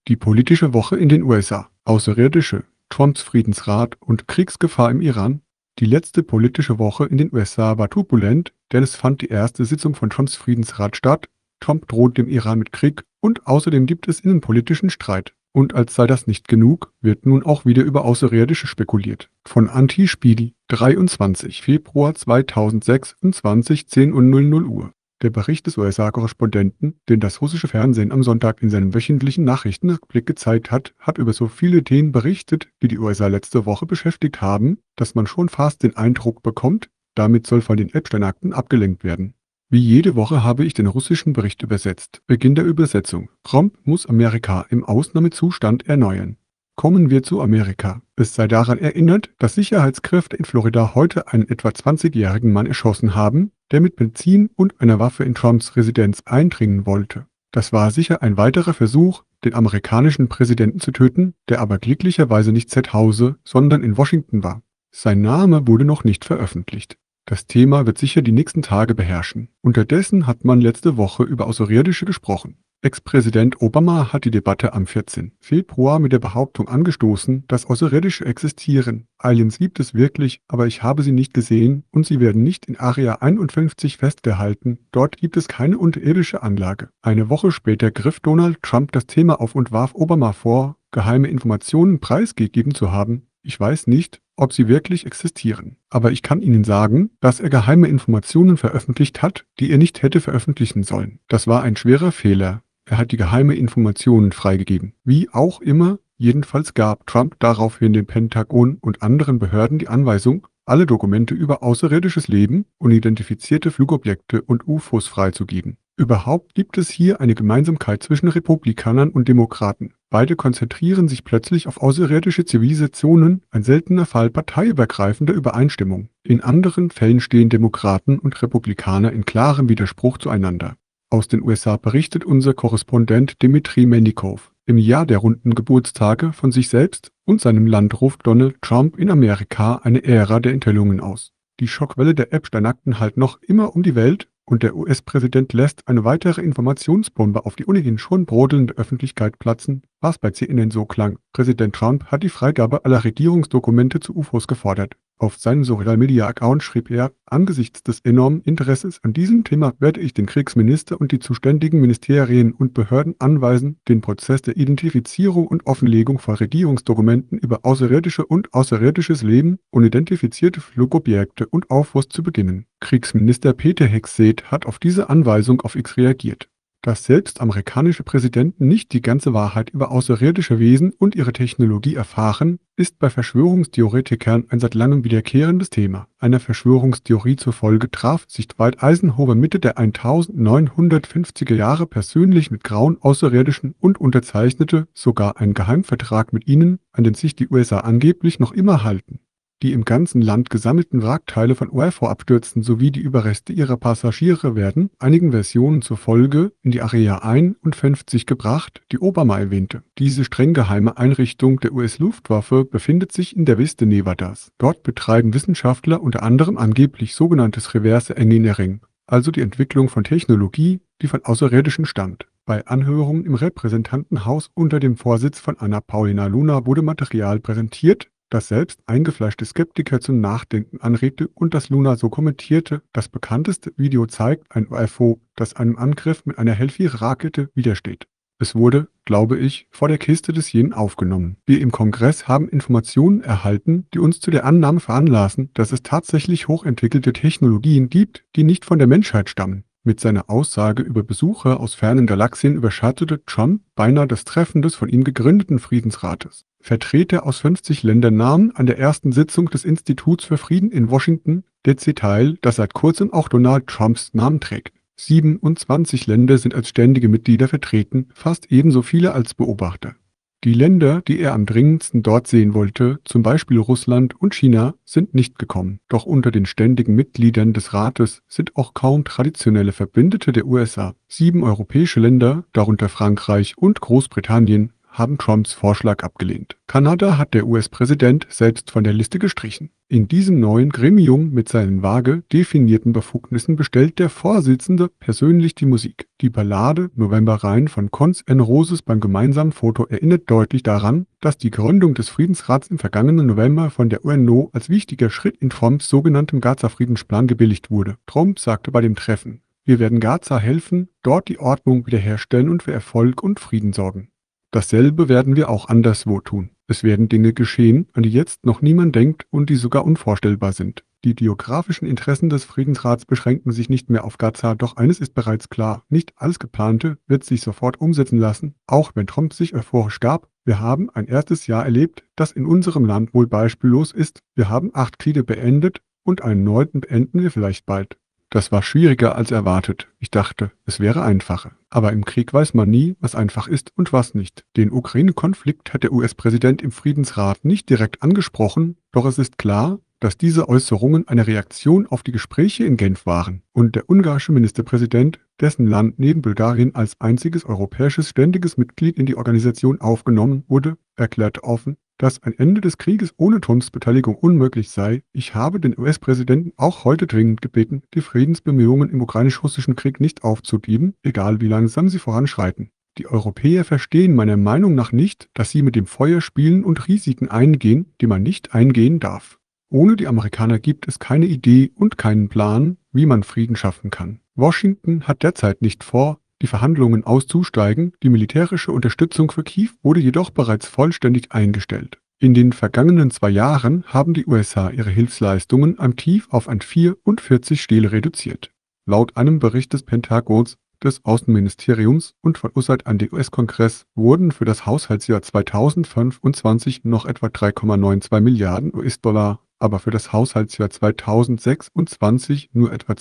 Die politische Woche in den USA, Außerirdische, Trumps Friedensrat und Kriegsgefahr im Iran. Die letzte politische Woche in den USA war turbulent, denn es fand die erste Sitzung von Trumps Friedensrat statt. Trump droht dem Iran mit Krieg und außerdem gibt es innenpolitischen Streit. Und als sei das nicht genug, wird nun auch wieder über Außerirdische spekuliert. Von Anti-Spiegel, 23. Februar 2026, 10:00 Uhr. Der Bericht des USA-Korrespondenten, den das russische Fernsehen am Sonntag in seinem wöchentlichen Nachrichtenrückblick gezeigt hat, hat über so viele Themen berichtet, die die USA letzte Woche beschäftigt haben, dass man schon fast den Eindruck bekommt, damit soll von den Epstein-Akten abgelenkt werden. Wie jede Woche habe ich den russischen Bericht übersetzt. Beginn der Übersetzung. Trump muss Amerika im Ausnahmezustand erneuern. Kommen wir zu Amerika. Es sei daran erinnert, dass Sicherheitskräfte in Florida heute einen etwa 20-jährigen Mann erschossen haben, der mit Benzin und einer Waffe in Trumps Residenz eindringen wollte. Das war sicher ein weiterer Versuch, den amerikanischen Präsidenten zu töten, der aber glücklicherweise nicht zu Hause, sondern in Washington war. Sein Name wurde noch nicht veröffentlicht. Das Thema wird sicher die nächsten Tage beherrschen. Unterdessen hat man letzte Woche über Außerirdische gesprochen. Ex-Präsident Obama hat die Debatte am 14. Februar mit der Behauptung angestoßen, dass Außerirdische existieren. Aliens gibt es wirklich, aber ich habe sie nicht gesehen und sie werden nicht in Area 51 festgehalten. Dort gibt es keine unterirdische Anlage. Eine Woche später griff Donald Trump das Thema auf und warf Obama vor, geheime Informationen preisgegeben zu haben. Ich weiß nicht, ob sie wirklich existieren. Aber ich kann Ihnen sagen, dass er geheime Informationen veröffentlicht hat, die er nicht hätte veröffentlichen sollen. Das war ein schwerer Fehler. Er hat die geheime Informationen freigegeben. Wie auch immer, jedenfalls gab Trump daraufhin dem Pentagon und anderen Behörden die Anweisung, alle Dokumente über außerirdisches Leben, unidentifizierte Flugobjekte und UFOs freizugeben. Überhaupt gibt es hier eine Gemeinsamkeit zwischen Republikanern und Demokraten. Beide konzentrieren sich plötzlich auf außerirdische Zivilisationen, ein seltener Fall parteiübergreifender Übereinstimmung. In anderen Fällen stehen Demokraten und Republikaner in klarem Widerspruch zueinander. Aus den USA berichtet unser Korrespondent Dmitri Melnikov. Im Jahr der runden Geburtstage von sich selbst und seinem Land ruft Donald Trump in Amerika eine Ära der Enthüllungen aus. Die Schockwelle der Epstein-Akten hallt noch immer um die Welt und der US-Präsident lässt eine weitere Informationsbombe auf die ohnehin schon brodelnde Öffentlichkeit platzen, was bei CNN so klang. Präsident Trump hat die Freigabe aller Regierungsdokumente zu UFOs gefordert. Auf seinem Social-Media-Account schrieb er, angesichts des enormen Interesses an diesem Thema werde ich den Kriegsminister und die zuständigen Ministerien und Behörden anweisen, den Prozess der Identifizierung und Offenlegung von Regierungsdokumenten über außerirdische und außerirdisches Leben, unidentifizierte Flugobjekte und UFOs zu beginnen. Kriegsminister Peter Hegseth hat auf diese Anweisung auf X reagiert. Dass selbst amerikanische Präsidenten nicht die ganze Wahrheit über außerirdische Wesen und ihre Technologie erfahren, ist bei Verschwörungstheoretikern ein seit langem wiederkehrendes Thema. Einer Verschwörungstheorie zufolge traf sich Dwight Eisenhower Mitte der 1950er Jahre persönlich mit grauen Außerirdischen und unterzeichnete sogar einen Geheimvertrag mit ihnen, an den sich die USA angeblich noch immer halten. Die im ganzen Land gesammelten Wrackteile von UFO-Abstürzen sowie die Überreste ihrer Passagiere werden, einigen Versionen zufolge, in die Area 51 gebracht, die Obama erwähnte. Diese streng geheime Einrichtung der US-Luftwaffe befindet sich in der Wüste Nevadas. Dort betreiben Wissenschaftler unter anderem angeblich sogenanntes Reverse Engineering, also die Entwicklung von Technologie, die von Außerirdischen stammt. Bei Anhörungen im Repräsentantenhaus unter dem Vorsitz von Anna Paulina Luna wurde Material präsentiert, das selbst eingefleischte Skeptiker zum Nachdenken anregte und das Luna so kommentierte, das bekannteste Video zeigt ein UFO, das einem Angriff mit einer Hellfire-Rakete widersteht. Es wurde, glaube ich, vor der Kiste des Yin aufgenommen. Wir im Kongress haben Informationen erhalten, die uns zu der Annahme veranlassen, dass es tatsächlich hochentwickelte Technologien gibt, die nicht von der Menschheit stammen. Mit seiner Aussage über Besucher aus fernen Galaxien überschattete Trump beinahe das Treffen des von ihm gegründeten Friedensrates. Vertreter aus 50 Ländern nahmen an der ersten Sitzung des Instituts für Frieden in Washington teil, das seit kurzem auch Donald Trumps Namen trägt. 27 Länder sind als ständige Mitglieder vertreten, fast ebenso viele als Beobachter. Die Länder, die er am dringendsten dort sehen wollte, zum Beispiel Russland und China, sind nicht gekommen. Doch unter den ständigen Mitgliedern des Rates sind auch kaum traditionelle Verbündete der USA. 7 europäische Länder, darunter Frankreich und Großbritannien, haben Trumps Vorschlag abgelehnt. Kanada hat der US-Präsident selbst von der Liste gestrichen. In diesem neuen Gremium mit seinen vage definierten Befugnissen bestellt der Vorsitzende persönlich die Musik. Die Ballade November Rain von Guns N' Roses beim gemeinsamen Foto erinnert deutlich daran, dass die Gründung des Friedensrats im vergangenen November von der UNO als wichtiger Schritt in Trumps sogenanntem Gaza-Friedensplan gebilligt wurde. Trump sagte bei dem Treffen: Wir werden Gaza helfen, dort die Ordnung wiederherstellen und für Erfolg und Frieden sorgen. Dasselbe werden wir auch anderswo tun. Es werden Dinge geschehen, an die jetzt noch niemand denkt und die sogar unvorstellbar sind. Die geografischen Interessen des Friedensrats beschränken sich nicht mehr auf Gaza, doch eines ist bereits klar: Nicht alles Geplante wird sich sofort umsetzen lassen, auch wenn Trump sich euphorisch gab. Wir haben ein erstes Jahr erlebt, das in unserem Land wohl beispiellos ist. Wir haben 8 Kriege beendet und einen 9. beenden wir vielleicht bald. Das war schwieriger als erwartet. Ich dachte, es wäre einfacher. Aber im Krieg weiß man nie, was einfach ist und was nicht. Den Ukraine-Konflikt hat der US-Präsident im Friedensrat nicht direkt angesprochen, doch es ist klar, dass diese Äußerungen eine Reaktion auf die Gespräche in Genf waren. Und der ungarische Ministerpräsident, dessen Land neben Bulgarien als einziges europäisches ständiges Mitglied in die Organisation aufgenommen wurde, erklärte offen, dass ein Ende des Krieges ohne Trumps Beteiligung unmöglich sei. Ich habe den US-Präsidenten auch heute dringend gebeten, die Friedensbemühungen im ukrainisch-russischen Krieg nicht aufzugeben, egal wie langsam sie voranschreiten. Die Europäer verstehen meiner Meinung nach nicht, dass sie mit dem Feuer spielen und Risiken eingehen, die man nicht eingehen darf. Ohne die Amerikaner gibt es keine Idee und keinen Plan, wie man Frieden schaffen kann. Washington hat derzeit nicht vor, die Verhandlungen auszusteigen, die militärische Unterstützung für Kiew wurde jedoch bereits vollständig eingestellt. In den vergangenen 2 Jahren haben die USA ihre Hilfsleistungen an Kiew auf ein 44 Stele reduziert. Laut einem Bericht des Pentagons, des Außenministeriums und von USAID an den US-Kongress wurden für das Haushaltsjahr 2025 noch etwa 3,92 Milliarden US-Dollar, aber für das Haushaltsjahr 2026 nur etwa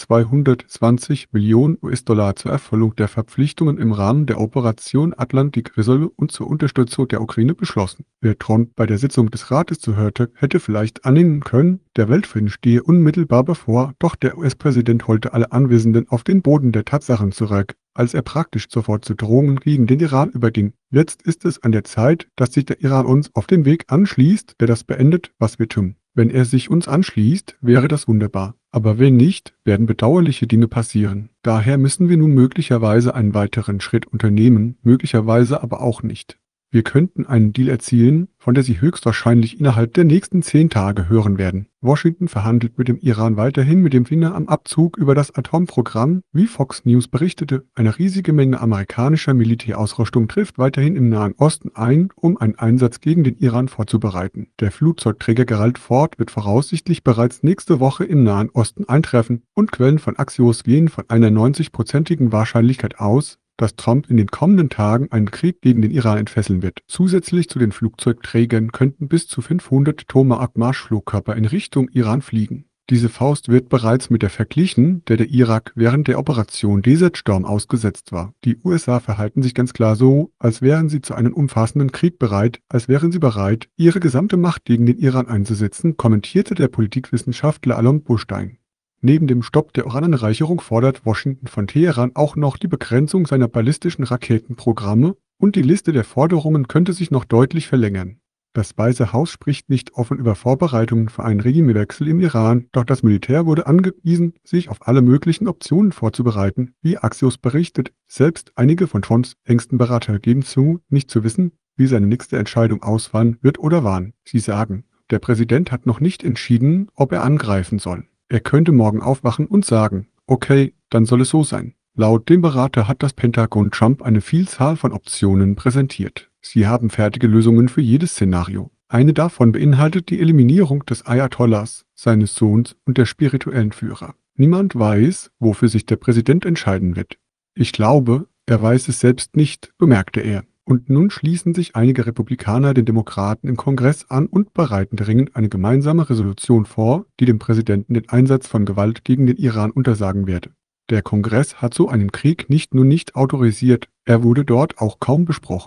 220 Millionen US-Dollar zur Erfüllung der Verpflichtungen im Rahmen der Operation Atlantic Resolve und zur Unterstützung der Ukraine beschlossen. Wer Trump bei der Sitzung des Rates zuhörte, hätte vielleicht annehmen können, der Weltfrieden stehe unmittelbar bevor, doch der US-Präsident holte alle Anwesenden auf den Boden der Tatsachen zurück, als er praktisch sofort zu Drohungen gegen den Iran überging. Jetzt ist es an der Zeit, dass sich der Iran uns auf den Weg anschließt, der das beendet, was wir tun. Wenn er sich uns anschließt, wäre das wunderbar. Aber wenn nicht, werden bedauerliche Dinge passieren. Daher müssen wir nun möglicherweise einen weiteren Schritt unternehmen, möglicherweise aber auch nicht. Wir könnten einen Deal erzielen, von der Sie höchstwahrscheinlich innerhalb der nächsten 10 Tage hören werden. Washington verhandelt mit dem Iran weiterhin mit dem Finger am Abzug über das Atomprogramm. Wie Fox News berichtete, eine riesige Menge amerikanischer Militärausrüstung trifft weiterhin im Nahen Osten ein, um einen Einsatz gegen den Iran vorzubereiten. Der Flugzeugträger Gerald Ford wird voraussichtlich bereits nächste Woche im Nahen Osten eintreffen und Quellen von Axios gehen von einer 90-prozentigen Wahrscheinlichkeit aus, dass Trump in den kommenden Tagen einen Krieg gegen den Iran entfesseln wird. Zusätzlich zu den Flugzeugträgern könnten bis zu 500 Tomahawk-Marschflugkörper in Richtung Iran fliegen. Diese Faust wird bereits mit der verglichen, der Irak während der Operation Desert Storm ausgesetzt war. Die USA verhalten sich ganz klar so, als wären sie zu einem umfassenden Krieg bereit, als wären sie bereit, ihre gesamte Macht gegen den Iran einzusetzen, kommentierte der Politikwissenschaftler Alon Bustein. Neben dem Stopp der Urananreicherung fordert Washington von Teheran auch noch die Begrenzung seiner ballistischen Raketenprogramme und die Liste der Forderungen könnte sich noch deutlich verlängern. Das Weiße Haus spricht nicht offen über Vorbereitungen für einen Regimewechsel im Iran, doch das Militär wurde angewiesen, sich auf alle möglichen Optionen vorzubereiten. Wie Axios berichtet, selbst einige von Trumps engsten Berater geben zu, nicht zu wissen, wie seine nächste Entscheidung ausfallen wird oder wann. Sie sagen, der Präsident hat noch nicht entschieden, ob er angreifen soll. Er könnte morgen aufwachen und sagen, okay, dann soll es so sein. Laut dem Berater hat das Pentagon Trump eine Vielzahl von Optionen präsentiert. Sie haben fertige Lösungen für jedes Szenario. Eine davon beinhaltet die Eliminierung des Ayatollahs, seines Sohns und der spirituellen Führer. Niemand weiß, wofür sich der Präsident entscheiden wird. Ich glaube, er weiß es selbst nicht, bemerkte er. Und nun schließen sich einige Republikaner den Demokraten im Kongress an und bereiten dringend eine gemeinsame Resolution vor, die dem Präsidenten den Einsatz von Gewalt gegen den Iran untersagen werde. Der Kongress hat so einen Krieg nicht nur nicht autorisiert, er wurde dort auch kaum besprochen.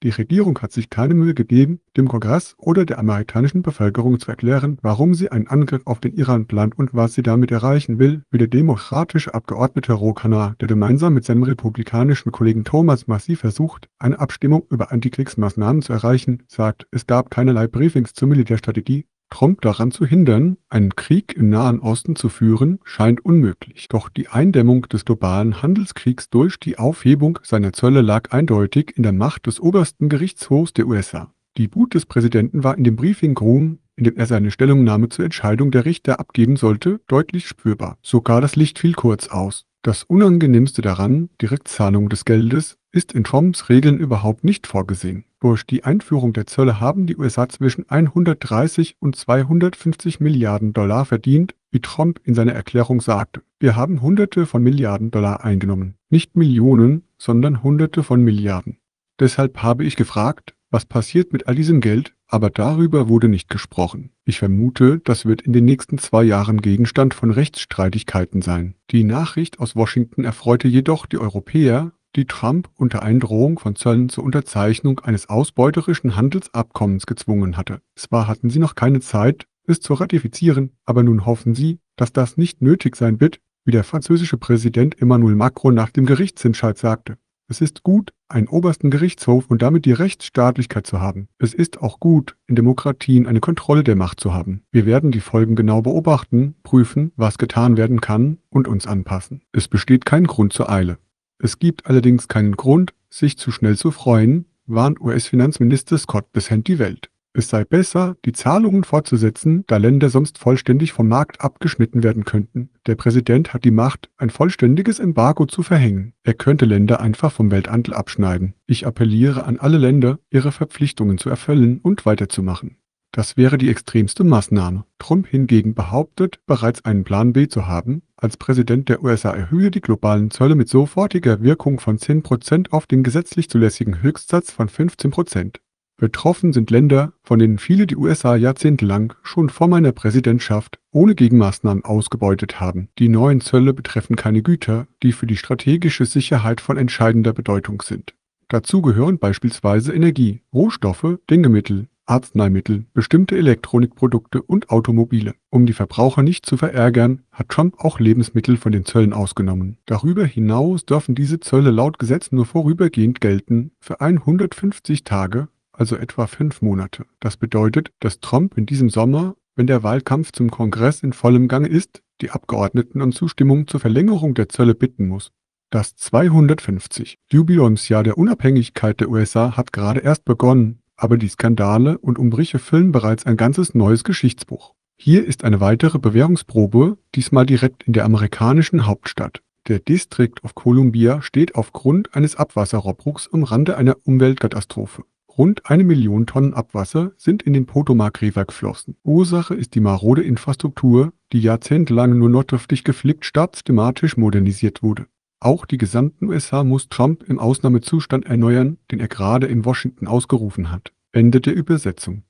Die Regierung hat sich keine Mühe gegeben, dem Kongress oder der amerikanischen Bevölkerung zu erklären, warum sie einen Angriff auf den Iran plant und was sie damit erreichen will, wie der demokratische Abgeordnete Ro Khanna, der gemeinsam mit seinem republikanischen Kollegen Thomas Massie versucht, eine Abstimmung über Antikriegsmaßnahmen zu erreichen, sagt, es gab keinerlei Briefings zur Militärstrategie. Trump daran zu hindern, einen Krieg im Nahen Osten zu führen, scheint unmöglich. Doch die Eindämmung des globalen Handelskriegs durch die Aufhebung seiner Zölle lag eindeutig in der Macht des obersten Gerichtshofs der USA. Die Wut des Präsidenten war in dem Briefing Room, in dem er seine Stellungnahme zur Entscheidung der Richter abgeben sollte, deutlich spürbar. Sogar das Licht fiel kurz aus. Das Unangenehmste daran, die Rückzahlung des Geldes, ist in Trumps Regeln überhaupt nicht vorgesehen. Durch die Einführung der Zölle haben die USA zwischen 130 und 250 Milliarden Dollar verdient, wie Trump in seiner Erklärung sagte. Wir haben Hunderte von Milliarden Dollar eingenommen. Nicht Millionen, sondern Hunderte von Milliarden. Deshalb habe ich gefragt, was passiert mit all diesem Geld, aber darüber wurde nicht gesprochen. Ich vermute, das wird in den nächsten 2 Jahren Gegenstand von Rechtsstreitigkeiten sein. Die Nachricht aus Washington erfreute jedoch die Europäer, die Trump unter Eindrohung von Zöllen zur Unterzeichnung eines ausbeuterischen Handelsabkommens gezwungen hatte. Zwar hatten sie noch keine Zeit, es zu ratifizieren, aber nun hoffen sie, dass das nicht nötig sein wird, wie der französische Präsident Emmanuel Macron nach dem Gerichtsentscheid sagte. Es ist gut, einen obersten Gerichtshof und damit die Rechtsstaatlichkeit zu haben. Es ist auch gut, in Demokratien eine Kontrolle der Macht zu haben. Wir werden die Folgen genau beobachten, prüfen, was getan werden kann und uns anpassen. Es besteht kein Grund zur Eile. Es gibt allerdings keinen Grund, sich zu schnell zu freuen, warnt US-Finanzminister Scott Bessent die Welt. Es sei besser, die Zahlungen fortzusetzen, da Länder sonst vollständig vom Markt abgeschnitten werden könnten. Der Präsident hat die Macht, ein vollständiges Embargo zu verhängen. Er könnte Länder einfach vom Welthandel abschneiden. Ich appelliere an alle Länder, ihre Verpflichtungen zu erfüllen und weiterzumachen. Das wäre die extremste Maßnahme. Trump hingegen behauptet, bereits einen Plan B zu haben. Als Präsident der USA erhöhe die globalen Zölle mit sofortiger Wirkung von 10% auf den gesetzlich zulässigen Höchstsatz von 15%. Betroffen sind Länder, von denen viele die USA jahrzehntelang schon vor meiner Präsidentschaft ohne Gegenmaßnahmen ausgebeutet haben. Die neuen Zölle betreffen keine Güter, die für die strategische Sicherheit von entscheidender Bedeutung sind. Dazu gehören beispielsweise Energie, Rohstoffe, Düngemittel, Arzneimittel, bestimmte Elektronikprodukte und Automobile. Um die Verbraucher nicht zu verärgern, hat Trump auch Lebensmittel von den Zöllen ausgenommen. Darüber hinaus dürfen diese Zölle laut Gesetz nur vorübergehend gelten, für 150 Tage, also etwa 5 Monate. Das bedeutet, dass Trump in diesem Sommer, wenn der Wahlkampf zum Kongress in vollem Gange ist, die Abgeordneten um Zustimmung zur Verlängerung der Zölle bitten muss. Das 250. Jubiläumsjahr der Unabhängigkeit der USA hat gerade erst begonnen, aber die Skandale und Umbrüche füllen bereits ein ganzes neues Geschichtsbuch. Hier ist eine weitere Bewährungsprobe, diesmal direkt in der amerikanischen Hauptstadt. Der District of Columbia steht aufgrund eines Abwasserrobbbruchs am Rande einer Umweltkatastrophe. Rund 1 Million Tonnen Abwasser sind in den Potomac River geflossen. Ursache ist die marode Infrastruktur, die jahrzehntelang nur notdürftig geflickt statt systematisch modernisiert wurde. Auch die gesamten USA muss Trump im Ausnahmezustand erneuern, den er gerade in Washington ausgerufen hat. Ende der Übersetzung.